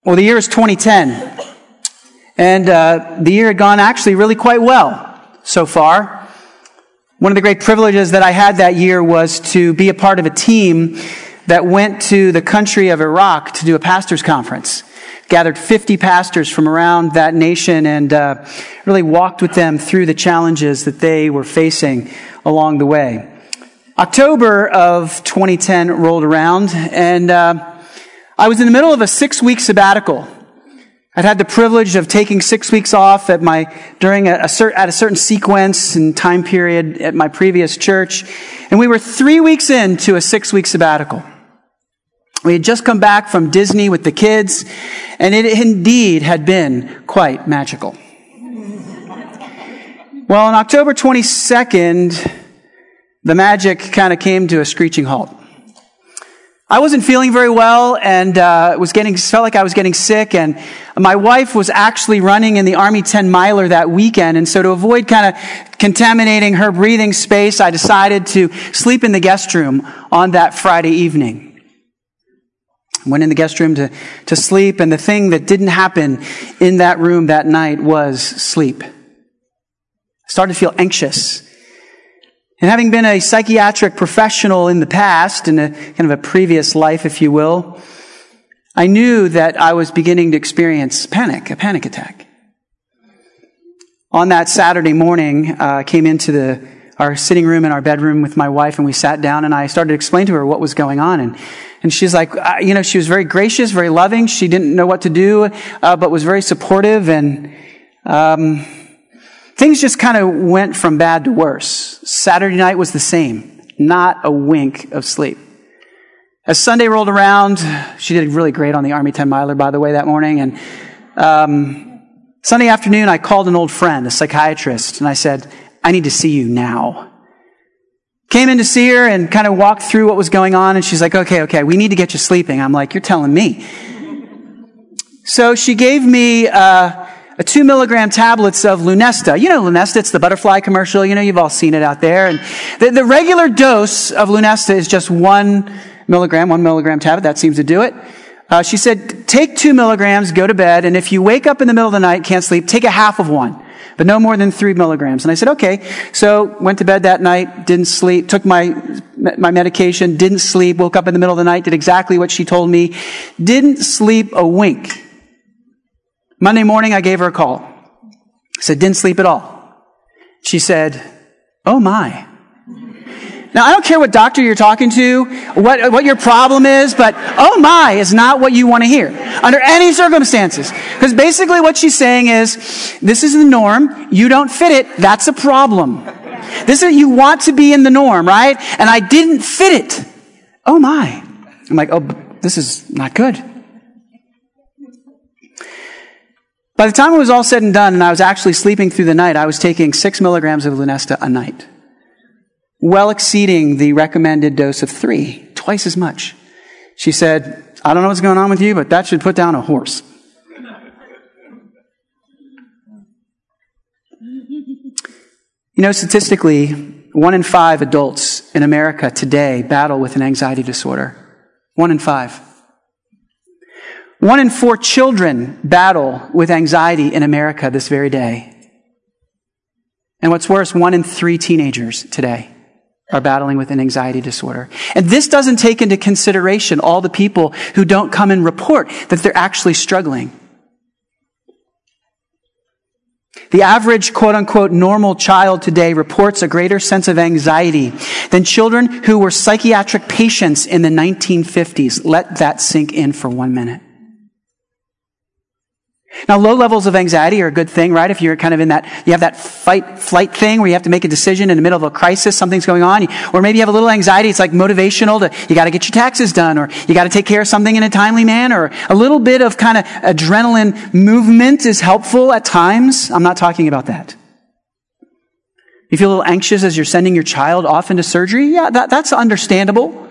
Well, the year is 2010, and the year had gone actually really quite well so far. One of the great privileges that I had that year was to be a part of a team that went to the country of Iraq to do a pastor's conference. Gathered 50 pastors from around that nation and really walked with them through the challenges that they were facing along the way. October of 2010 rolled around, and I was in the middle of a 6-week sabbatical. I'd had the privilege of taking 6 weeks off at a certain sequence and time period at my previous church, and we were 3 weeks into a 6-week sabbatical. We had just come back from Disney with the kids, and it indeed had been quite magical. Well, on October 22nd, the magic kind of came to a screeching halt. I wasn't feeling very well and felt like I was getting sick, and my wife was actually running in the Army 10-miler that weekend, and so to avoid kind of contaminating her breathing space, I decided to sleep in the guest room on that Friday evening. I went in the guest room to sleep, and the thing that didn't happen in that room that night was sleep. I started to feel anxious. And having been a psychiatric professional in the past, in a kind of a previous life, if you will, I knew that I was beginning to experience a panic attack. On that Saturday morning, I came into our sitting room in our bedroom with my wife, and we sat down, and I started to explain to her what was going on. And she's like, she was very gracious, very loving. She didn't know what to do, but was very supportive, and things just kind of went from bad to worse. Saturday night was the same. Not a wink of sleep. As Sunday rolled around, she did really great on the Army 10-miler, by the way, that morning. And Sunday afternoon, I called an old friend, a psychiatrist, and I said, I need to see you now. Came in to see her and kind of walked through what was going on. And she's like, okay, we need to get you sleeping. I'm like, you're telling me. So she gave me a 2-milligram tablets of Lunesta. You know Lunesta, it's the butterfly commercial. You've all seen it out there. And the regular dose of Lunesta is just 1 milligram tablet. That seems to do it. She said, take 2 milligrams, go to bed, and if you wake up in the middle of the night, can't sleep, take a half of one, but no more than 3 milligrams. And I said, okay. So went to bed that night, didn't sleep, took my medication, didn't sleep, woke up in the middle of the night, did exactly what she told me, didn't sleep a wink. Monday morning, I gave her a call. I said, didn't sleep at all. She said, oh my. Now, I don't care what doctor you're talking to, what your problem is, but oh my is not what you want to hear under any circumstances. Because basically what she's saying is, this is the norm, you don't fit it, that's a problem. You want to be in the norm, right? And I didn't fit it. Oh my. I'm like, oh, this is not good. By the time it was all said and done and I was actually sleeping through the night, I was taking 6 milligrams of Lunesta a night. Well exceeding the recommended dose of 3, twice as much. She said, I don't know what's going on with you, but that should put down a horse. Statistically, 1 in 5 adults in America today battle with an anxiety disorder. 1 in 5. 1 in 4 children battle with anxiety in America this very day. And what's worse, 1 in 3 teenagers today are battling with an anxiety disorder. And this doesn't take into consideration all the people who don't come and report that they're actually struggling. The average quote-unquote normal child today reports a greater sense of anxiety than children who were psychiatric patients in the 1950s. Let that sink in for 1 minute. Now, low levels of anxiety are a good thing, right? If you're kind of in that, you have that fight-flight thing where you have to make a decision in the middle of a crisis, something's going on, or maybe you have a little anxiety, it's like motivational you got to get your taxes done, or you got to take care of something in a timely manner, or a little bit of kind of adrenaline movement is helpful at times. I'm not talking about that. You feel a little anxious as you're sending your child off into surgery? Yeah, that's understandable.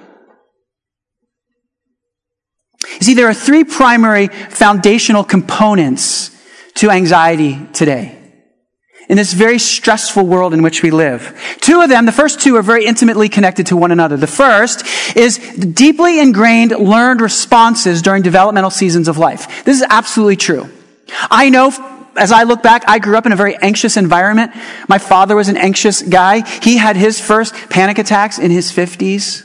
You see, there are 3 primary foundational components to anxiety today. in this very stressful world in which we live. Two of them, the first two, are very intimately connected to one another. The first is deeply ingrained learned responses during developmental seasons of life. This is absolutely true. I know, as I look back, I grew up in a very anxious environment. My father was an anxious guy. He had his first panic attacks in his 50s.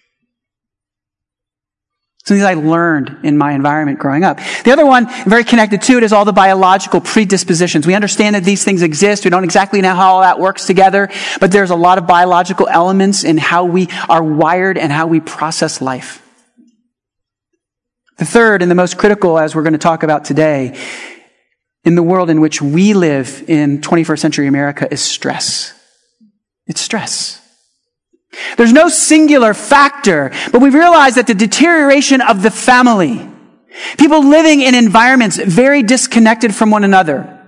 Something I learned in my environment growing up. The other one, very connected to it, is all the biological predispositions. We understand that these things exist. We don't exactly know how all that works together, but there's a lot of biological elements in how we are wired and how we process life. The third and the most critical, as we're going to talk about today, in the world in which we live in 21st century America, is stress. It's stress. There's no singular factor, but we realize that the deterioration of the family, people living in environments very disconnected from one another.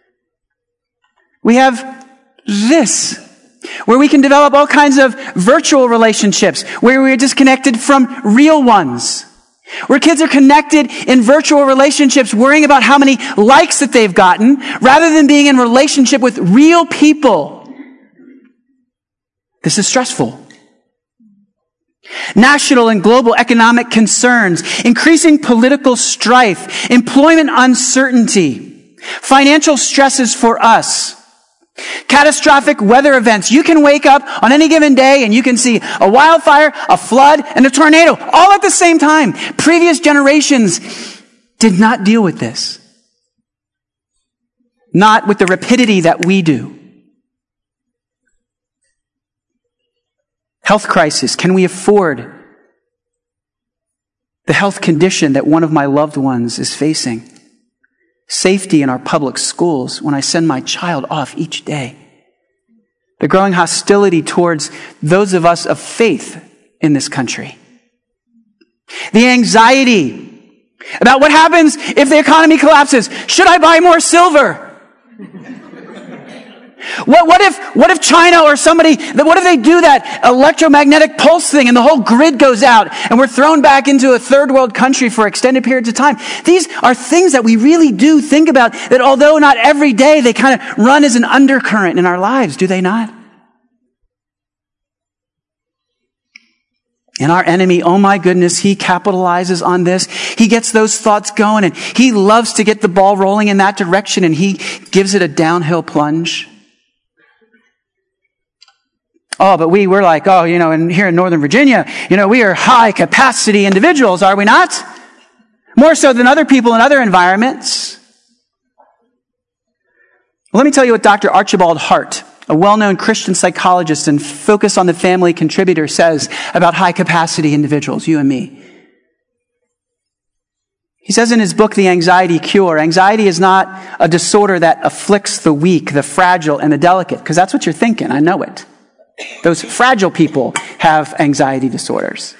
We have this, where we can develop all kinds of virtual relationships, where we're disconnected from real ones. Where kids are connected in virtual relationships, worrying about how many likes that they've gotten, rather than being in relationship with real people. This is stressful. National and global economic concerns, increasing political strife, employment uncertainty, financial stresses for us, catastrophic weather events. You can wake up on any given day and you can see a wildfire, a flood, and a tornado all at the same time. Previous generations did not deal with this. Not with the rapidity that we do. Health crisis. Can we afford the health condition that one of my loved ones is facing? Safety in our public schools when I send my child off each day. The growing hostility towards those of us of faith in this country. The anxiety about what happens if the economy collapses. Should I buy more silver? What if China or somebody, what if they do that electromagnetic pulse thing and the whole grid goes out and we're thrown back into a third world country for extended periods of time? These are things that we really do think about, that although not every day, they kind of run as an undercurrent in our lives, do they not? And our enemy, oh my goodness, he capitalizes on this. He gets those thoughts going and he loves to get the ball rolling in that direction and he gives it a downhill plunge. Oh, but we're like, and here in Northern Virginia, we are high capacity individuals, are we not? More so than other people in other environments. Well, let me tell you what Dr. Archibald Hart, a well-known Christian psychologist and Focus on the Family contributor, says about high capacity individuals, you and me. He says in his book, The Anxiety Cure, anxiety is not a disorder that afflicts the weak, the fragile, and the delicate, because that's what you're thinking, I know it. Those fragile people have anxiety disorders.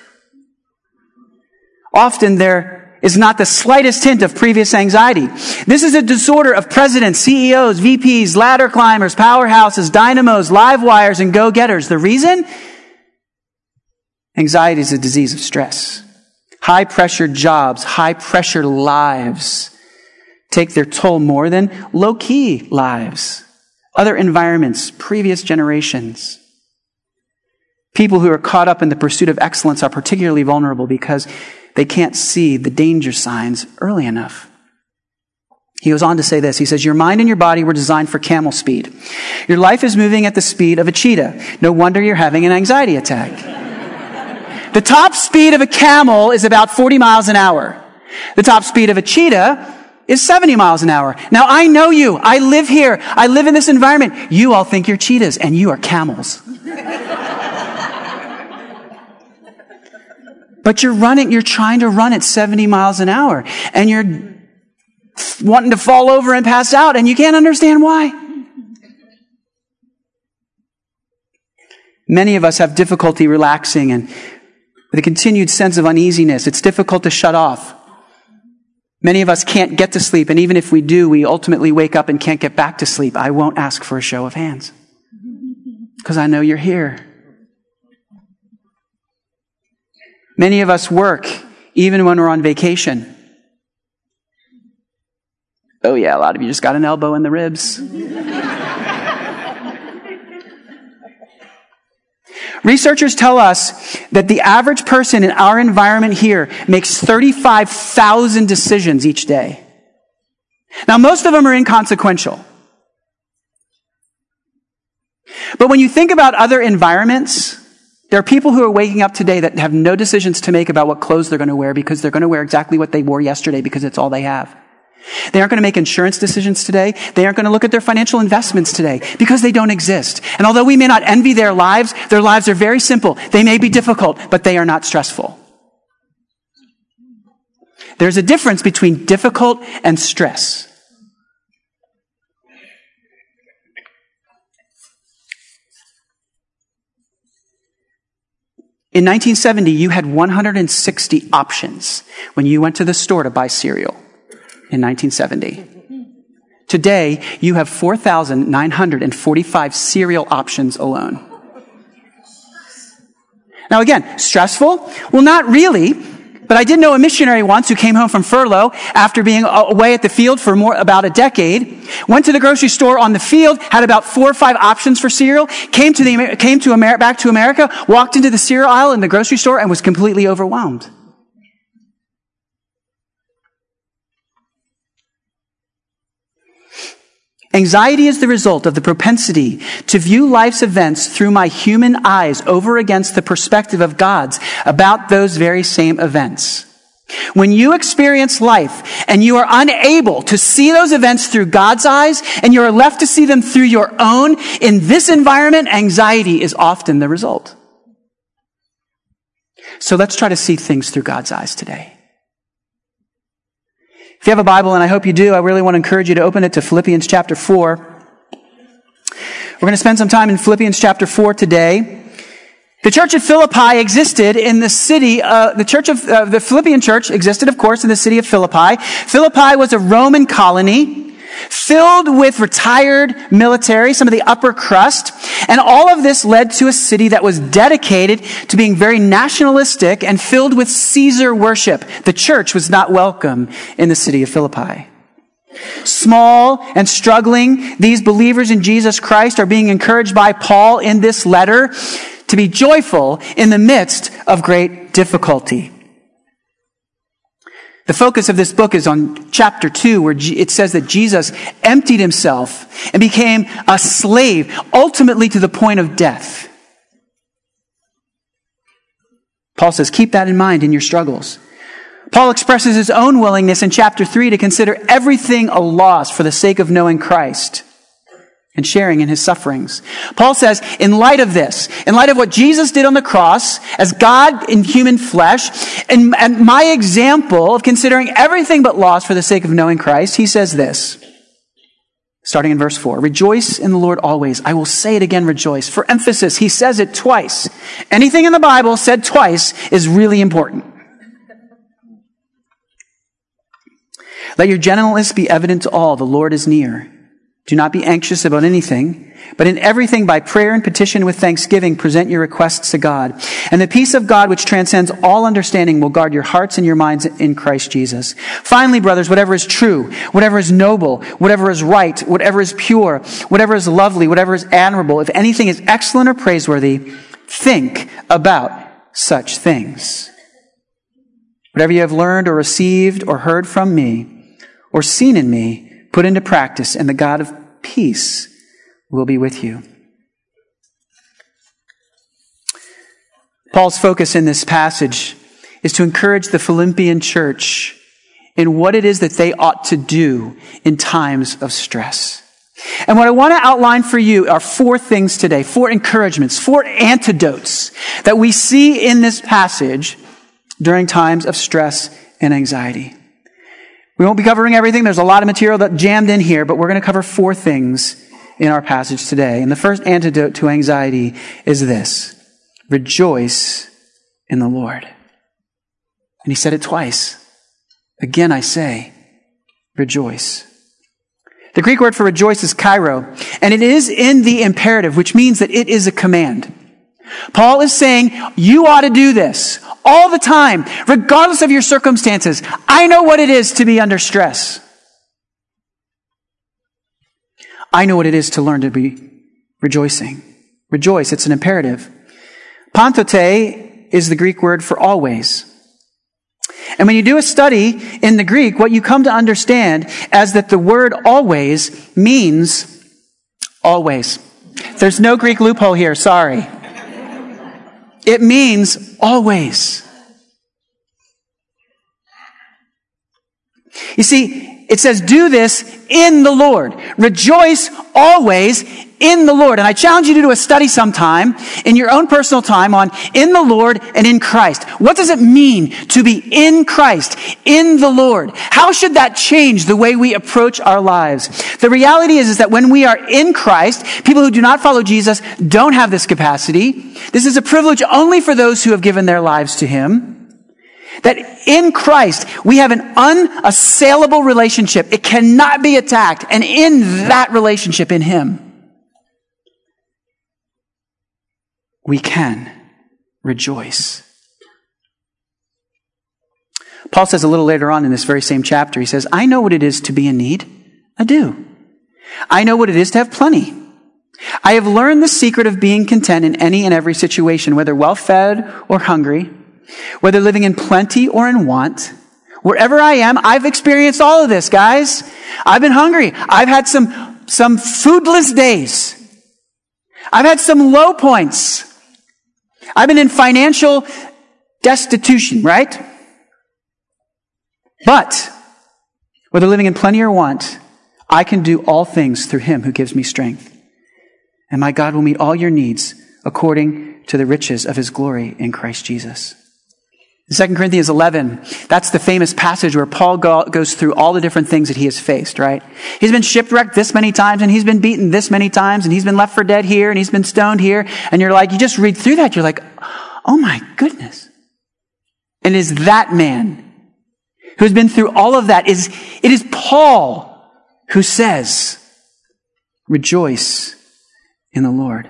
Often there is not the slightest hint of previous anxiety. This is a disorder of presidents, CEOs, VPs, ladder climbers, powerhouses, dynamos, live wires, and go-getters. The reason? Anxiety is a disease of stress. High-pressure jobs, high-pressure lives take their toll more than low-key lives. Other environments, previous generations. People who are caught up in the pursuit of excellence are particularly vulnerable because they can't see the danger signs early enough. He goes on to say this. He says, your mind and your body were designed for camel speed. Your life is moving at the speed of a cheetah. No wonder you're having an anxiety attack. The top speed of a camel is about 40 miles an hour. The top speed of a cheetah is 70 miles an hour. Now, I know you. I live here. I live in this environment. You all think you're cheetahs, and you are camels. But you're trying to run at 70 miles an hour, and you're wanting to fall over and pass out, and you can't understand why. Many of us have difficulty relaxing, and with a continued sense of uneasiness, it's difficult to shut off. Many of us can't get to sleep, and even if we do, we ultimately wake up and can't get back to sleep. I won't ask for a show of hands, because I know you're here. Many of us work even when we're on vacation. Oh yeah, a lot of you just got an elbow in the ribs. Researchers tell us that the average person in our environment here makes 35,000 decisions each day. Now, most of them are inconsequential. But when you think about other environments, there are people who are waking up today that have no decisions to make about what clothes they're going to wear because they're going to wear exactly what they wore yesterday because it's all they have. They aren't going to make insurance decisions today. They aren't going to look at their financial investments today because they don't exist. And although we may not envy their lives are very simple. They may be difficult, but they are not stressful. There's a difference between difficult and stress. In 1970, you had 160 options when you went to the store to buy cereal in 1970. Today, you have 4,945 cereal options alone. Now again, stressful? Well, not really. But I did know a missionary once who came home from furlough after being away at the field for about a decade, went to the grocery store on the field, had about 4 or 5 options for cereal, back to America, walked into the cereal aisle in the grocery store and was completely overwhelmed. Anxiety is the result of the propensity to view life's events through my human eyes over against the perspective of God's about those very same events. When you experience life and you are unable to see those events through God's eyes and you are left to see them through your own, in this environment, anxiety is often the result. So let's try to see things through God's eyes today. If you have a Bible, and I hope you do, I really want to encourage you to open it to Philippians chapter 4. We're going to spend some time in Philippians chapter 4 today. The church at Philippi existed in the city, the Philippian church existed, of course, in the city of Philippi. Philippi was a Roman colony filled with retired military, some of the upper crust. And all of this led to a city that was dedicated to being very nationalistic and filled with Caesar worship. The church was not welcome in the city of Philippi. Small and struggling, these believers in Jesus Christ are being encouraged by Paul in this letter to be joyful in the midst of great difficulty. The focus of this book is on chapter 2, where it says that Jesus emptied himself and became a slave, ultimately to the point of death. Paul says, keep that in mind in your struggles. Paul expresses his own willingness in chapter 3 to consider everything a loss for the sake of knowing Christ and sharing in his sufferings. Paul says, in light of this, in light of what Jesus did on the cross as God in human flesh, and my example of considering everything but loss for the sake of knowing Christ, he says this, starting in verse 4, rejoice in the Lord always. I will say it again, rejoice. For emphasis, he says it twice. Anything in the Bible said twice is really important. Let your gentleness be evident to all. The Lord is near. Do not be anxious about anything, but in everything by prayer and petition with thanksgiving, present your requests to God. And the peace of God, which transcends all understanding, will guard your hearts and your minds in Christ Jesus. Finally, brothers, whatever is true, whatever is noble, whatever is right, whatever is pure, whatever is lovely, whatever is admirable, if anything is excellent or praiseworthy, think about such things. Whatever you have learned or received or heard from me or seen in me, put into practice, and the God of peace will be with you. Paul's focus in this passage is to encourage the Philippian church in what it is that they ought to do in times of stress. And what I want to outline for you are 4 things today, 4 encouragements, 4 antidotes that we see in this passage during times of stress and anxiety. We won't be covering everything. There's a lot of material that jammed in here, but we're going to cover 4 things in our passage today. And the first antidote to anxiety is this: rejoice in the Lord. And he said it twice. Again, I say, rejoice. The Greek word for rejoice is kairo, and it is in the imperative, which means that it is a command. Paul is saying, you ought to do this all the time, regardless of your circumstances. I know what it is to be under stress. I know what it is to learn to be rejoicing. Rejoice, it's an imperative. Pantote is the Greek word for always. And when you do a study in the Greek, what you come to understand is that the word always means always. There's no Greek loophole here, sorry. It means always. You see, it says, do this in the Lord. Rejoice always in the Lord. And I challenge you to do a study sometime in your own personal time on in the Lord and in Christ. What does it mean to be in Christ, in the Lord? How should that change the way we approach our lives? The reality is that when we are in Christ, people who do not follow Jesus don't have this capacity. This is a privilege only for those who have given their lives to Him. That in Christ, we have an unassailable relationship. It cannot be attacked. And in that relationship, in Him, we can rejoice. Paul says a little later on in this very same chapter, he says, I know what it is to be in need. I do. I know what it is to have plenty. I have learned the secret of being content in any and every situation, whether well-fed or hungry, whether living in plenty or in want. Wherever I am, I've experienced all of this, guys. I've been hungry. I've had some foodless days. I've had some low points. I've been in financial destitution, right? But whether living in plenty or want, I can do all things through Him who gives me strength. And my God will meet all your needs according to the riches of His glory in Christ Jesus. In 2 Corinthians 11, that's the famous passage where Paul goes through all the different things that he has faced, right? He's been shipwrecked this many times, and he's been beaten this many times, and he's been left for dead here, and he's been stoned here. And you're like, you just read through that, you're like, oh my goodness. And it is that man who's been through all of that, it is Paul who says, rejoice in the Lord.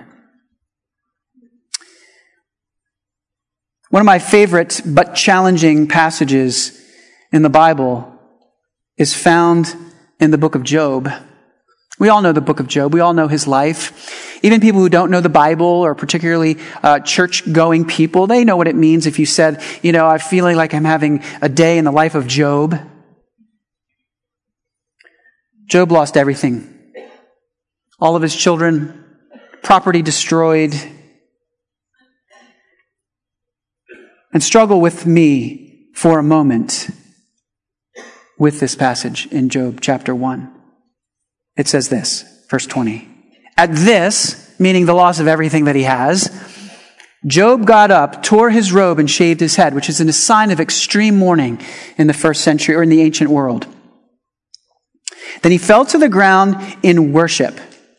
One of my favorite but challenging passages in the Bible is found in the book of Job. We all know the book of Job. We all know his life. Even people who don't know the Bible, or particularly church-going people, they know what it means if you said, I'm feeling like I'm having a day in the life of Job. Job lost everything. All of his children, property destroyed. And struggle with me for a moment with this passage in Job chapter 1. It says this, verse 20. At this, meaning the loss of everything that he has, Job got up, tore his robe, and shaved his head, which is a sign of extreme mourning in the first century or in the ancient world. Then he fell to the ground in worship.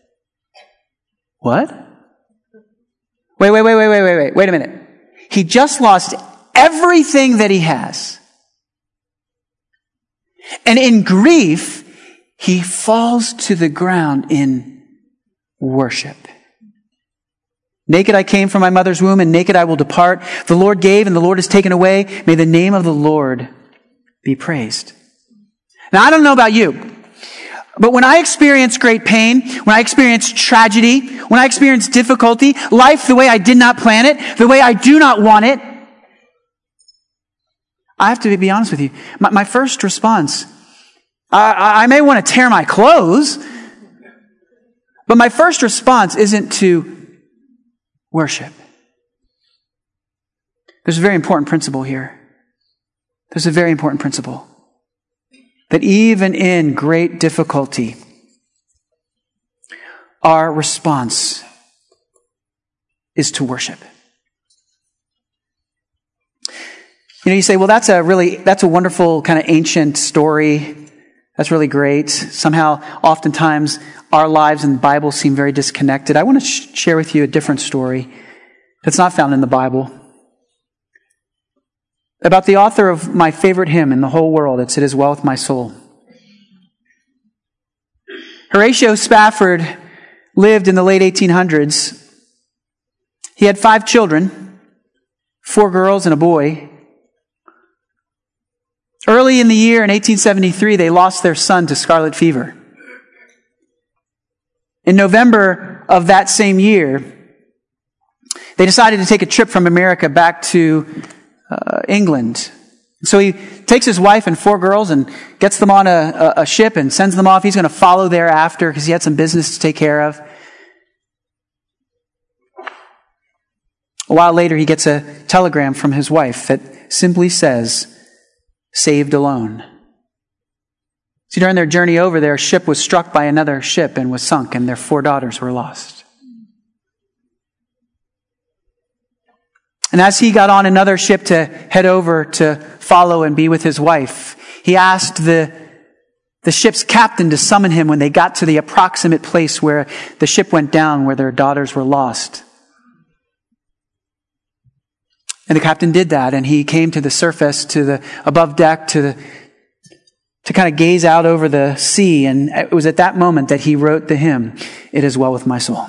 What? Wait a minute. He just lost everything that he has. And in grief, he falls to the ground in worship. Naked I came from my mother's womb, and naked I will depart. The Lord gave, and the Lord has taken away. May the name of the Lord be praised. Now, I don't know about you, but when I experience great pain, when I experience tragedy, when I experience difficulty, life the way I did not plan it, the way I do not want it, I have to be honest with you. My first response, I may want to tear my clothes, but my first response isn't to worship. There's a very important principle here. There's a very important principle. That even in great difficulty, our response is to worship. You say, well, that's a wonderful kind of ancient story. That's really great. Somehow, oftentimes, our lives in the Bible seem very disconnected. I want to share with you a different story that's not found in the Bible. About the author of my favorite hymn in the whole world. It's It Is Well With My Soul. Horatio Spafford lived in the late 1800s. He had 5 children, 4 girls and a boy. Early in the year, in 1873, they lost their son to scarlet fever. In November of that same year, They decided to take a trip from America back to England. So he takes his wife and 4 girls and gets them on a ship and sends them off. He's going to follow thereafter because he had some business to take care of. A while later, he gets a telegram from his wife that simply says, "Saved alone." See, during their journey over, their ship was struck by another ship and was sunk, and their 4 daughters were lost. And as he got on another ship to head over to follow and be with his wife, he asked the ship's captain to summon him when they got to the approximate place where the ship went down, where their daughters were lost. And the captain did that, and he came to the surface, to the above deck, to kind of gaze out over the sea. And it was at that moment that he wrote the hymn, "It is well with my soul."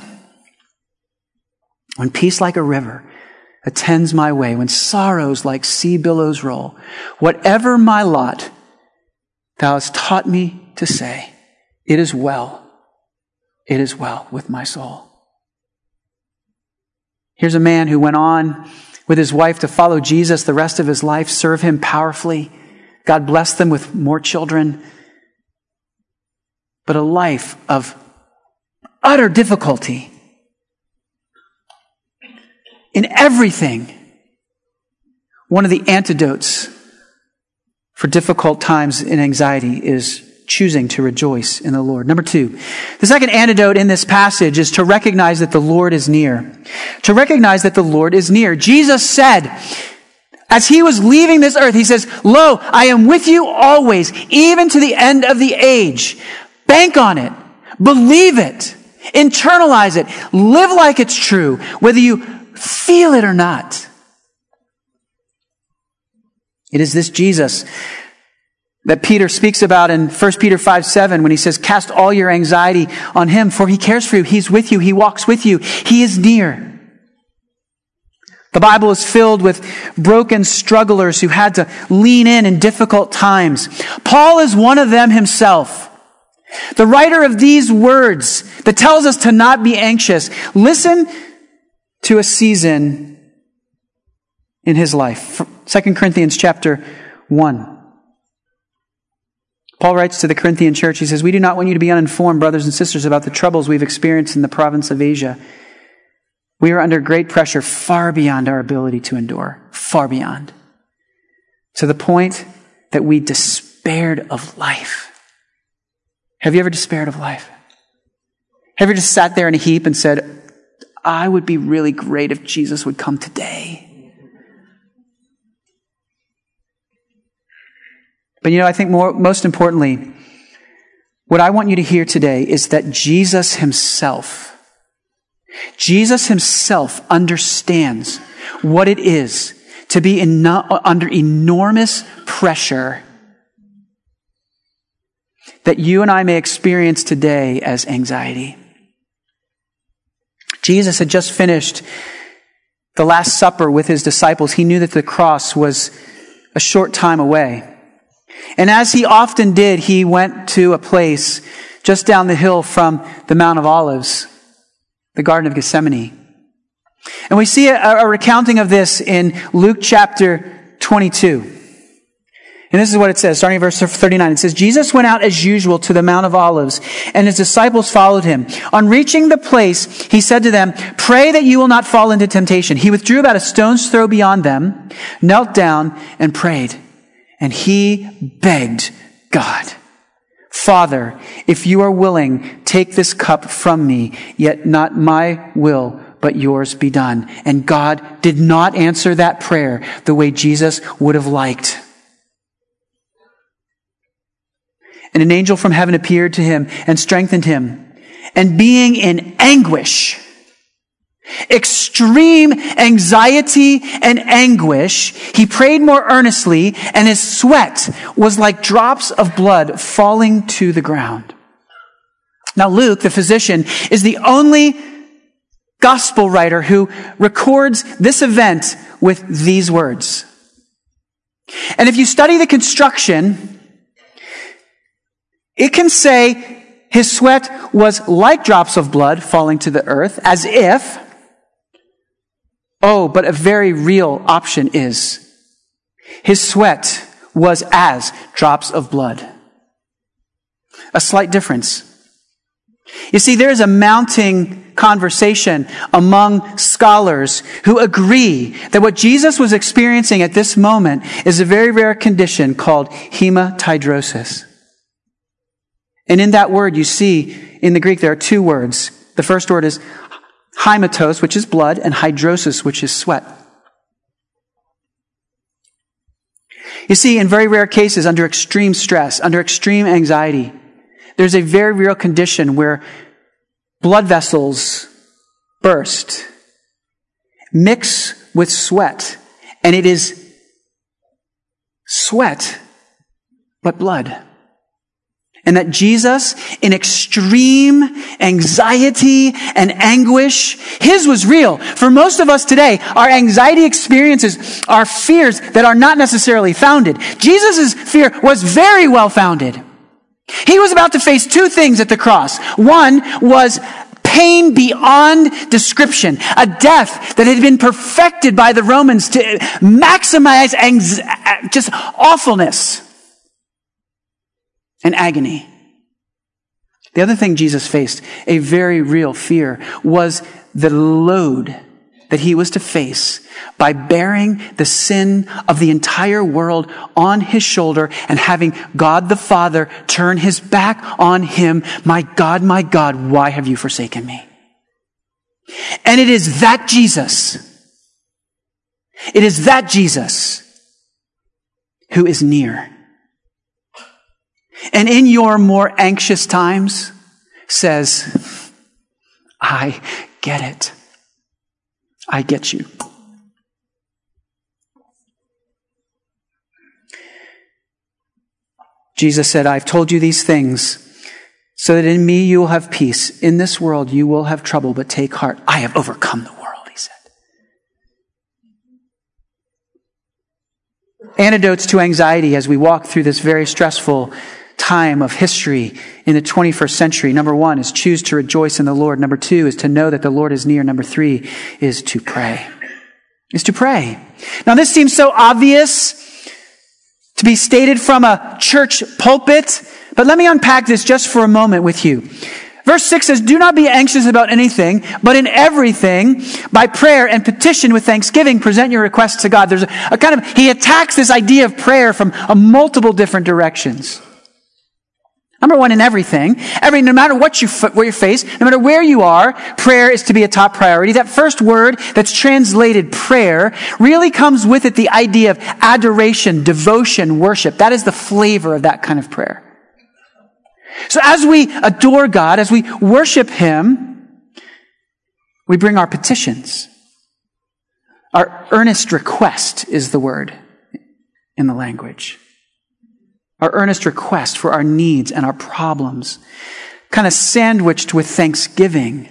When peace like a river attends my way, when sorrows like sea billows roll, whatever my lot, thou hast taught me to say, it is well with my soul. Here's a man who went on with his wife to follow Jesus the rest of his life, serve him powerfully. God blessed them with more children. But a life of utter difficulty in everything. One of the antidotes for difficult times in anxiety is choosing to rejoice in the Lord. Number 2, the second antidote in this passage is to recognize that the Lord is near. To recognize that the Lord is near. Jesus said, as he was leaving this earth, he says, "Lo, I am with you always, even to the end of the age." Bank on it. Believe it. Internalize it. Live like it's true, whether you feel it or not. It is this Jesus that Peter speaks about in 1 Peter 5:7 when he says, "Cast all your anxiety on him, for he cares for you. He's with you. He walks with you. He is near." The Bible is filled with broken strugglers who had to lean in difficult times. Paul is one of them himself. The writer of these words that tells us to not be anxious. Listen to a season in his life. 2 Corinthians chapter 1. Paul writes to the Corinthian church, he says, "We do not want you to be uninformed, brothers and sisters, about the troubles we've experienced in the province of Asia. We are under great pressure, far beyond our ability to endure, far beyond. To the point that we despaired of life." Have you ever despaired of life? Have you just sat there in a heap and said, "I would be really great if Jesus would come today"? But I think most importantly, what I want you to hear today is that Jesus himself understands what it is to be under enormous pressure that you and I may experience today as anxiety. Jesus had just finished the Last Supper with his disciples. He knew that the cross was a short time away. And as he often did, he went to a place just down the hill from the Mount of Olives, the Garden of Gethsemane. And we see a recounting of this in Luke chapter 22. And this is what it says, starting at verse 39. It says, "Jesus went out as usual to the Mount of Olives, and his disciples followed him. On reaching the place, he said to them, 'Pray that you will not fall into temptation.' He withdrew about a stone's throw beyond them, knelt down, and prayed. And he begged God, 'Father, if you are willing, take this cup from me, yet not my will, but yours be done.' And God did not answer that prayer the way Jesus would have liked. And an angel from heaven appeared to him and strengthened him. And being in anguish, extreme anxiety and anguish, he prayed more earnestly, and his sweat was like drops of blood falling to the ground." Now Luke, the physician, is the only gospel writer who records this event with these words. And if you study the construction, it can say his sweat was like drops of blood falling to the earth, as if Oh, but a very real option is his sweat was as drops of blood. A slight difference. You see, there's a mounting conversation among scholars who agree that what Jesus was experiencing at this moment is a very rare condition called hematidrosis. And in that word, you see, in the Greek, there are two words. The first word is hematos, which is blood, and hydrosis, which is sweat. You see, in very rare cases, under extreme stress, under extreme anxiety, there's a very real condition where blood vessels burst, mix with sweat, and it is sweat, but blood. And that Jesus, in extreme anxiety and anguish, his was real. For most of us today, our anxiety experiences are fears that are not necessarily founded. Jesus' fear was very well founded. He was about to face two things at the cross. One was pain beyond description, a death that had been perfected by the Romans to maximize just awfulness and agony. The other thing Jesus faced, a very real fear, was the load that he was to face by bearing the sin of the entire world on his shoulder and having God the Father turn his back on him. My God, why have you forsaken me? And it is that Jesus who is near. And in your more anxious times says, I get it. I get you. Jesus said, I've told you these things so that in me you will have peace. In this world you will have trouble, but take heart. I have overcome the world, he said. Antidotes to anxiety as we walk through this very stressful time of history in the 21st century. Number one is choose to rejoice in the Lord. Number two is to know that the Lord is near. Number three is to pray. Now this seems so obvious to be stated from a church pulpit, but let me unpack this just for a moment with you. Verse 6 says, do not be anxious about anything, but in everything, by prayer and petition with thanksgiving, present your requests to God. There's a kind of, he attacks this idea of prayer from multiple different directions. Number one, in everything, no matter what you face, no matter where you are, prayer is to be a top priority. That first word that's translated prayer really comes with it the idea of adoration, devotion, worship. That is the flavor of that kind of prayer. So as we adore God, as we worship him, we bring our petitions. Our earnest request is the word in the language. Our earnest request for our needs and our problems, kind of sandwiched with thanksgiving.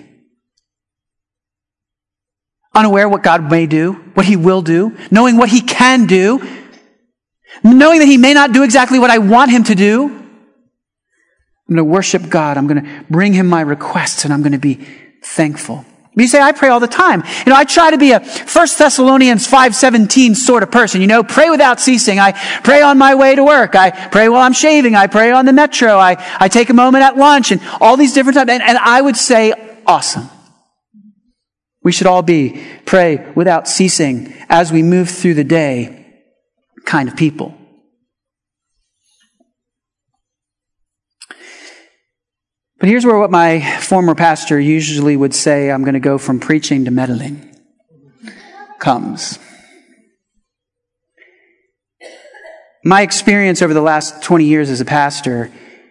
Unaware what God may do, what he will do, knowing what he can do, knowing that he may not do exactly what I want him to do. I'm going to worship God. I'm going to bring him my requests and I'm going to be thankful. You say, I pray all the time. I try to be a 1 Thessalonians 5:17 sort of person. Pray without ceasing. I pray on my way to work. I pray while I'm shaving. I pray on the metro. I take a moment at lunch and all these different times. And I would say, awesome. We should all be pray without ceasing as we move through the day kind of people. But here's where what my former pastor usually would say, I'm going to go from preaching to meddling, comes. My experience over the last 20 years as a pastor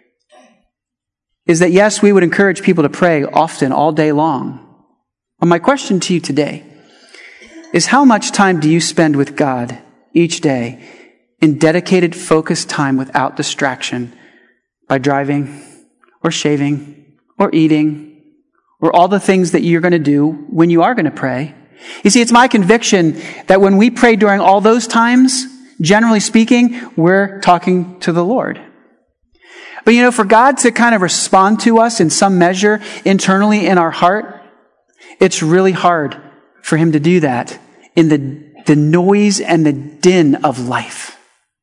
is that, yes, we would encourage people to pray often, all day long. But my question to you today is, how much time do you spend with God each day in dedicated, focused time without distraction by driving, or shaving, or eating, or all the things that you're going to do when you are going to pray? You see, it's my conviction that when we pray during all those times, generally speaking, we're talking to the Lord. But for God to kind of respond to us in some measure internally in our heart, it's really hard for him to do that in the noise and the din of life.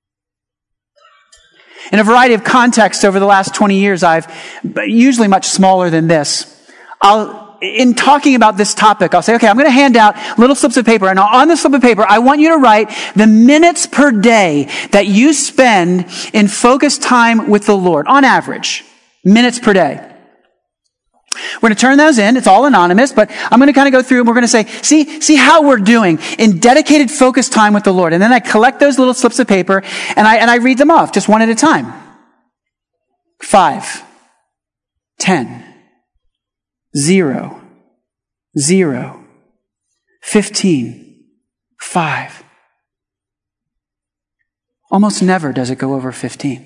In a variety of contexts over the last 20 years, usually much smaller than this, in talking about this topic, I'll say, okay, I'm going to hand out little slips of paper, and on the slip of paper, I want you to write the minutes per day that you spend in focused time with the Lord, on average, minutes per day. We're going to turn those in. It's all anonymous, but I'm going to kind of go through and we're going to say, see how we're doing in dedicated focused time with the Lord. And then I collect those little slips of paper and I read them off just one at a time. 5, 10, 0, 0, 15, 5. Almost never does it go over 15.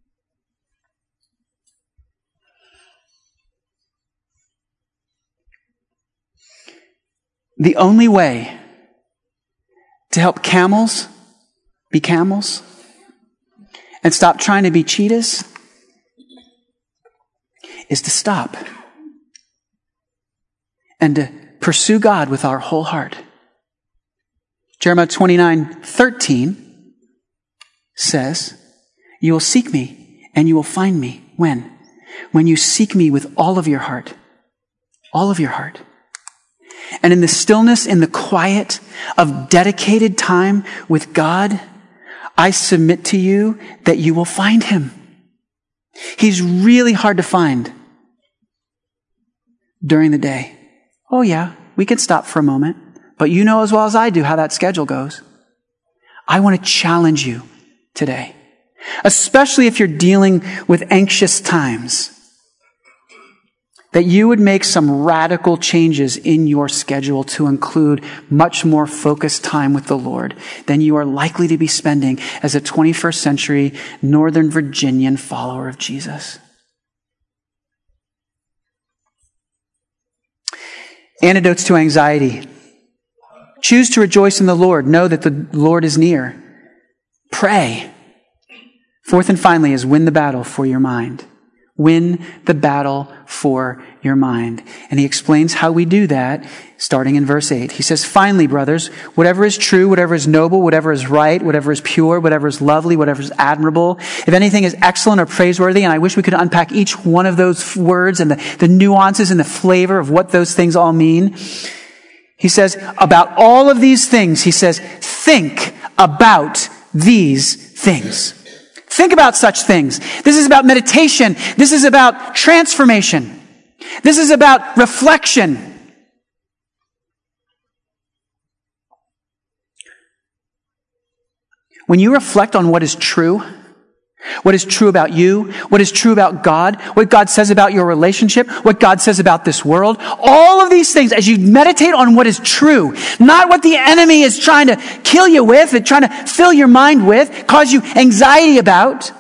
The only way to help camels be camels and stop trying to be cheetahs is to stop and to pursue God with our whole heart. Jeremiah 29:13 says, "You will seek me and you will find me." When? When you seek me with all of your heart. All of your heart. And in the stillness, in the quiet of dedicated time with God, I submit to you that you will find him. He's really hard to find during the day. Oh yeah, we can stop for a moment, but you know as well as I do how that schedule goes. I want to challenge you today, especially if you're dealing with anxious times, that you would make some radical changes in your schedule to include much more focused time with the Lord than you are likely to be spending as a 21st century Northern Virginian follower of Jesus. Antidotes to anxiety. Choose to rejoice in the Lord. Know that the Lord is near. Pray. Fourth and finally is win the battle for your mind. Win the battle for your mind. And he explains how we do that starting in verse 8. He says, "Finally, brothers, whatever is true, whatever is noble, whatever is right, whatever is pure, whatever is lovely, whatever is admirable, if anything is excellent or praiseworthy," and I wish we could unpack each one of those words and the nuances and the flavor of what those things all mean. He says, about all of these things, he says, think about these things. Think about such things. This is about meditation. This is about transformation. This is about reflection. When you reflect on what is true about you, what is true about God, what God says about your relationship, what God says about this world, all of these things, as you meditate on what is true, not what the enemy is trying to kill you with, and trying to fill your mind with, cause you anxiety about.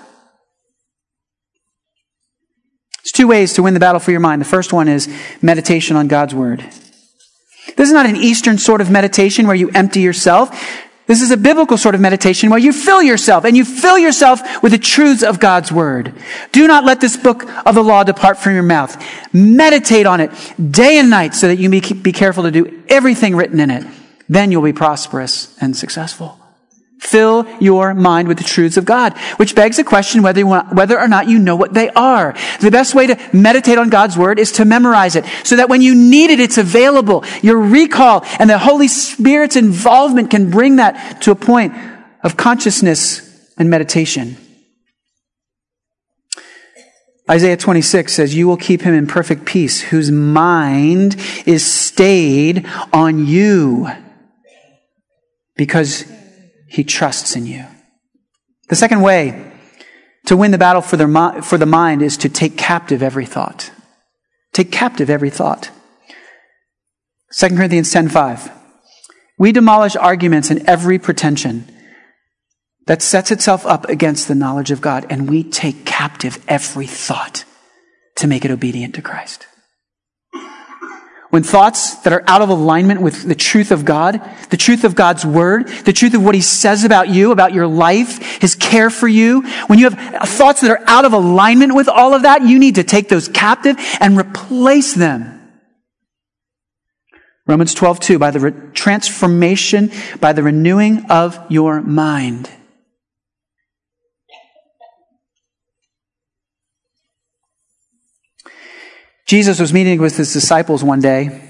There's two ways to win the battle for your mind. The first one is meditation on God's word. This is not an Eastern sort of meditation where you empty yourself. This is a biblical sort of meditation where you fill yourself, and you fill yourself with the truths of God's word. Do not let this book of the law depart from your mouth. Meditate on it day and night so that you may be careful to do everything written in it. Then you'll be prosperous and successful. Fill your mind with the truths of God, which begs the question whether or not you know what they are. The best way to meditate on God's word is to memorize it so that when you need it, it's available. Your recall and the Holy Spirit's involvement can bring that to a point of consciousness and meditation. Isaiah 26 says, "You will keep him in perfect peace, whose mind is stayed on you, because he trusts in you." The second way to win the battle for the mind is to take captive every thought. Take captive every thought. 2 Corinthians 10:5. "We demolish arguments and every pretension that sets itself up against the knowledge of God, and we take captive every thought to make it obedient to Christ." When thoughts that are out of alignment with the truth of God, the truth of God's word, the truth of what he says about you, about your life, his care for you, when you have thoughts that are out of alignment with all of that, you need to take those captive and replace them Romans 12:2, by the transformation, by the renewing of your mind. Jesus was meeting with his disciples one day,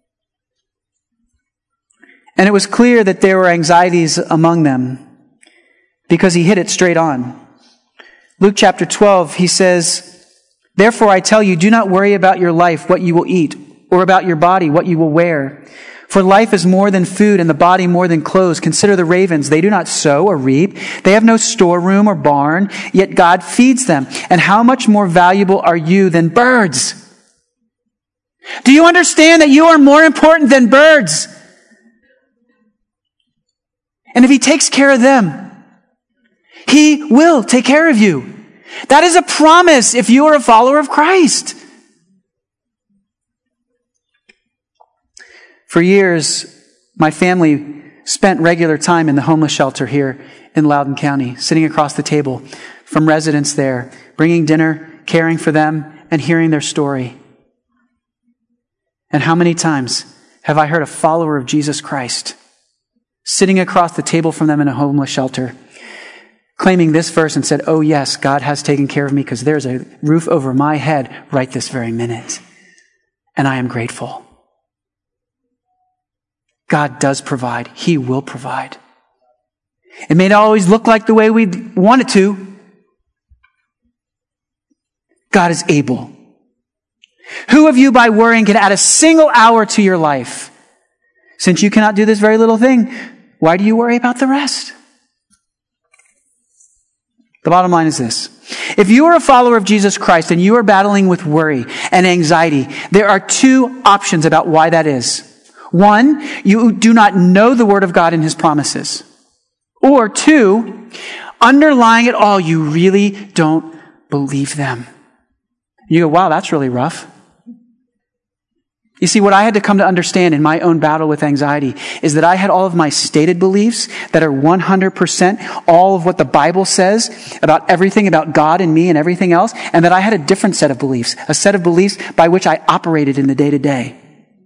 and it was clear that there were anxieties among them because he hit it straight on. Luke chapter 12, he says, "Therefore I tell you, do not worry about your life, what you will eat, or about your body, what you will wear. For life is more than food, and the body more than clothes. Consider the ravens. They do not sow or reap. They have no storeroom or barn, yet God feeds them. And how much more valuable are you than birds?" Do you understand that you are more important than birds? And if he takes care of them, he will take care of you. That is a promise if you are a follower of Christ. For years, my family spent regular time in the homeless shelter here in Loudoun County, sitting across the table from residents there, bringing dinner, caring for them, and hearing their story. And how many times have I heard a follower of Jesus Christ sitting across the table from them in a homeless shelter, claiming this verse and said, "Oh yes, God has taken care of me because there's a roof over my head right this very minute. And I am grateful." God does provide. He will provide. It may not always look like the way we want it to. God is able. Who of you by worrying can add a single hour to your life? Since you cannot do this very little thing, why do you worry about the rest? The bottom line is this. If you are a follower of Jesus Christ and you are battling with worry and anxiety, there are two options about why that is. One, you do not know the Word of God and His promises. Or two, underlying it all, you really don't believe them. You go, wow, that's really rough. You see, what I had to come to understand in my own battle with anxiety is that I had all of my stated beliefs that are 100% all of what the Bible says about everything about God and me and everything else, and that I had a different set of beliefs, a set of beliefs by which I operated in the day-to-day,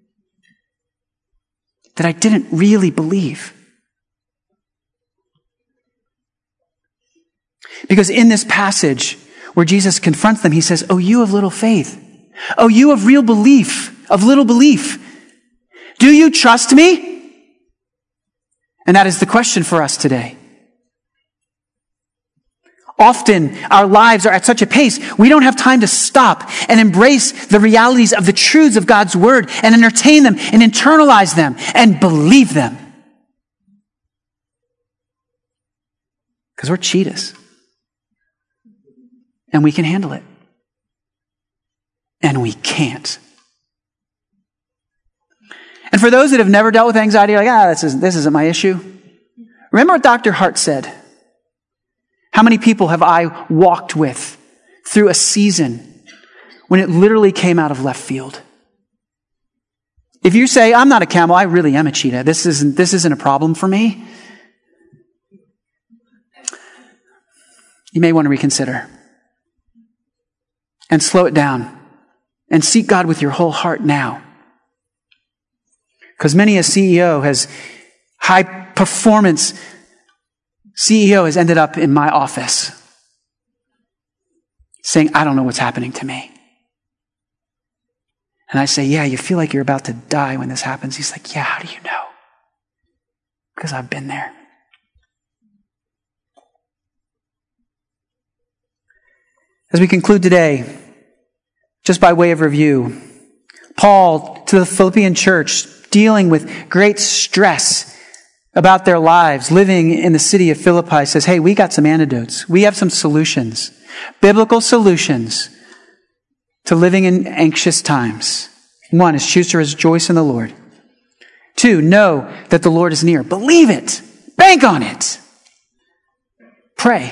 that I didn't really believe. Because in this passage where Jesus confronts them, he says, "Oh, you of little faith. Oh, you of real belief, of little belief. Do you trust me?" And that is the question for us today. Often our lives are at such a pace, we don't have time to stop and embrace the realities of the truths of God's Word and entertain them and internalize them and believe them. Because we're cheetahs. And we can handle it. And we can't. And for those that have never dealt with anxiety, you're like, this isn't my issue. Remember what Dr. Hart said. How many people have I walked with through a season when it literally came out of left field? If you say, "I'm not a camel, I really am a cheetah. This isn't a problem for me," you may want to reconsider. And slow it down. And seek God with your whole heart now. Because many a high performance CEO has ended up in my office saying, "I don't know what's happening to me." And I say, "Yeah, you feel like you're about to die when this happens." He's like, "Yeah, how do you know?" Because I've been there. As we conclude today, just by way of review, Paul to the Philippian church, dealing with great stress about their lives, living in the city of Philippi, says, "Hey, we got some antidotes. We have some solutions, biblical solutions to living in anxious times. One is choose to rejoice in the Lord. Two, know that the Lord is near. Believe it. Bank on it. Pray.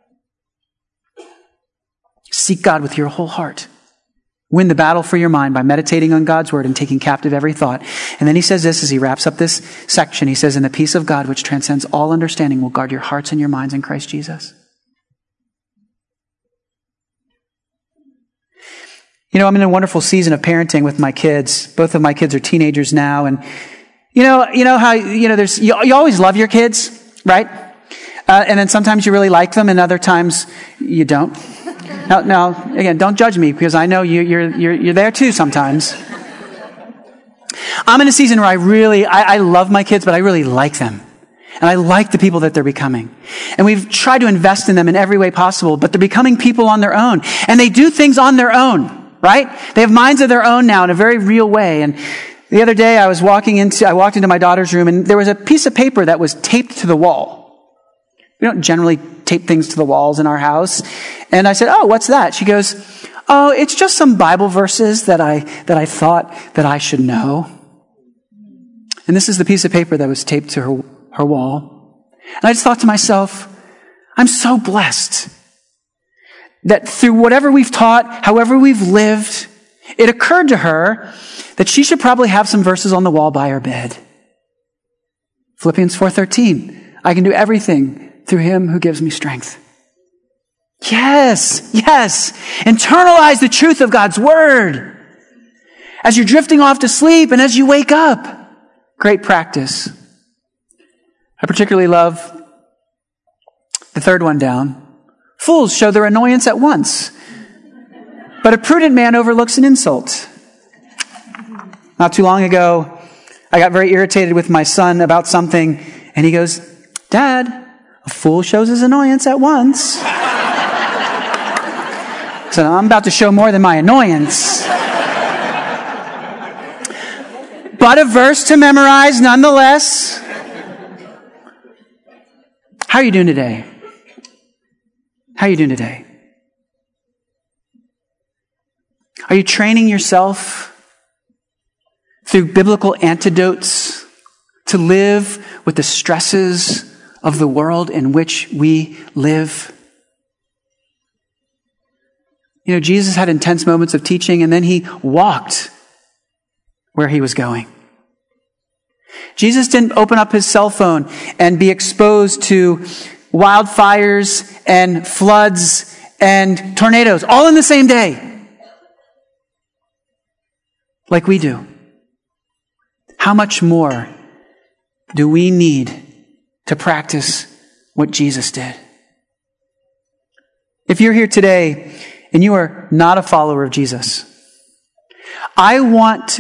Seek God with your whole heart. Win the battle for your mind by meditating on God's Word and taking captive every thought." And then he says this as he wraps up this section. He says, "And the peace of God, which transcends all understanding, will guard your hearts and your minds in Christ Jesus." You know, I'm in a wonderful season of parenting with my kids. Both of my kids are teenagers now. And you know how, you always love your kids, right? And then sometimes you really like them and other times you don't. Now, again, don't judge me because I know you're there too sometimes. I'm in a season where I love my kids, but I really like them. And I like the people that they're becoming. And we've tried to invest in them in every way possible, but they're becoming people on their own. And they do things on their own, right? They have minds of their own now in a very real way. And the other day I walked into my daughter's room and there was a piece of paper that was taped to the wall. We don't generally tape things to the walls in our house. And I said, "Oh, what's that?" She goes, "Oh, it's just some Bible verses that I thought that I should know." And this is the piece of paper that was taped to her wall. And I just thought to myself, I'm so blessed that through whatever we've taught, however we've lived, it occurred to her that she should probably have some verses on the wall by her bed. Philippians 4:13, I can do everything through him who gives me strength. Yes. Internalize the truth of God's word. As you're drifting off to sleep and as you wake up. Great practice. I particularly love the third one down. Fools show their annoyance at once, but a prudent man overlooks an insult. Not too long ago, I got very irritated with my son about something, and he goes, "Dad, a fool shows his annoyance at once." So I'm about to show more than my annoyance. But a verse to memorize nonetheless. How are you doing today? How are you doing today? Are you training yourself through biblical antidotes to live with the stresses of the world in which we live? You know, Jesus had intense moments of teaching and then he walked where he was going. Jesus didn't open up his cell phone and be exposed to wildfires and floods and tornadoes all in the same day, like we do. How much more do we need to practice what Jesus did? If you're here today and you are not a follower of Jesus, I want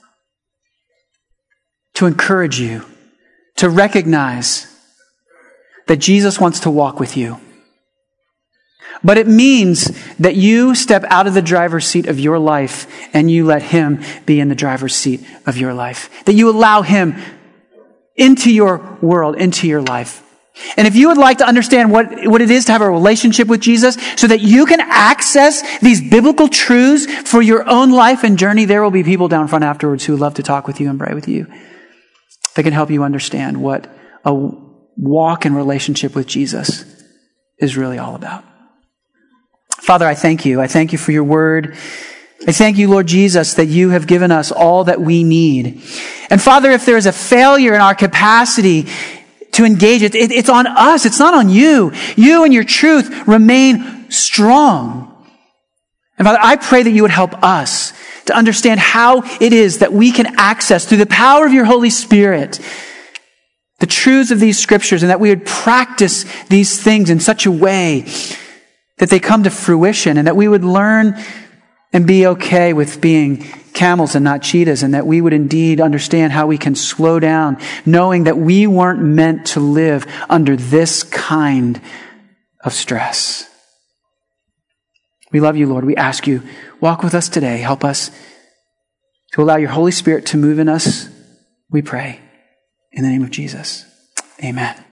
to encourage you to recognize that Jesus wants to walk with you. But it means that you step out of the driver's seat of your life and you let him be in the driver's seat of your life. That you allow him into your world, into your life. And if you would like to understand what it is to have a relationship with Jesus so that you can access these biblical truths for your own life and journey, there will be people down front afterwards who would love to talk with you and pray with you. They can help you understand what a walk in relationship with Jesus is really all about. Father, I thank you. I thank you for your word. I thank you, Lord Jesus, that you have given us all that we need. And Father, if there is a failure in our capacity to engage it, it's on us. It's not on you. You and your truth remain strong. And Father, I pray that you would help us to understand how it is that we can access through the power of your Holy Spirit the truths of these scriptures, and that we would practice these things in such a way that they come to fruition, and that we would learn and be okay with being camels and not cheetahs, and that we would indeed understand how we can slow down, knowing that we weren't meant to live under this kind of stress. We love you, Lord. We ask you, walk with us today. Help us to allow your Holy Spirit to move in us. We pray in the name of Jesus. Amen.